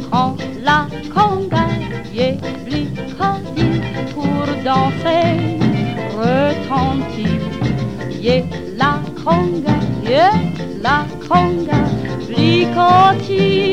prends la conga, yeah, blicoti, pour danser, retentit, yeah, la conga, blicoti.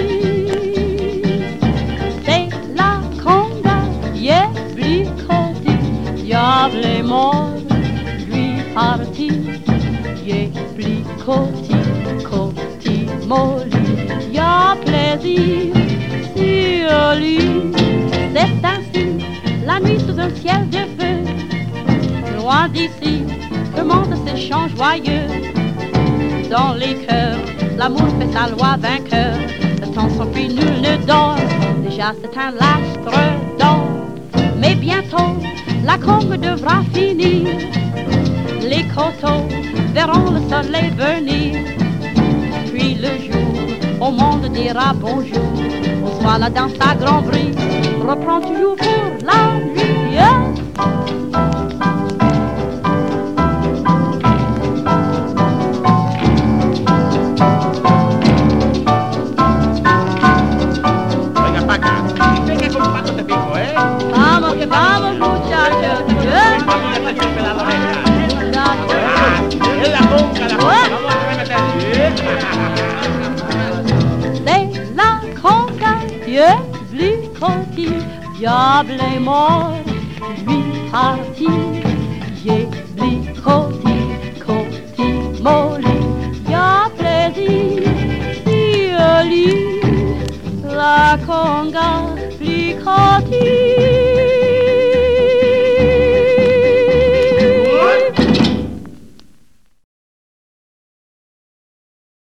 C'est la conga, yeah, blicoti, diable est mort, lui parti, yeah, blicoti, coti, molli, y'a plaisir sur lui. C'est ainsi, la nuit sous un ciel de feu, loin d'ici, le monde s'échange joyeux. Dans les cœurs, l'amour fait sa loi vainqueur. Le temps s'enfuit, nul ne dort. Déjà c'est un l'astre d'or. Mais bientôt, la congue devra finir. Les coteaux verront le soleil venir. Puis le jour, au monde dira bonjour. Au soir, la danse à grand bruit reprend toujours pour la nuit. Yeah. Vamos, que vamos, muchachos. Es la conga, vamos a remeter. C'est la conga, Dieu, blicoti, diable est mort, lui parti, yeah, blicoti, coti, molli, y'a plaisir, si lui, la conga, blicoti.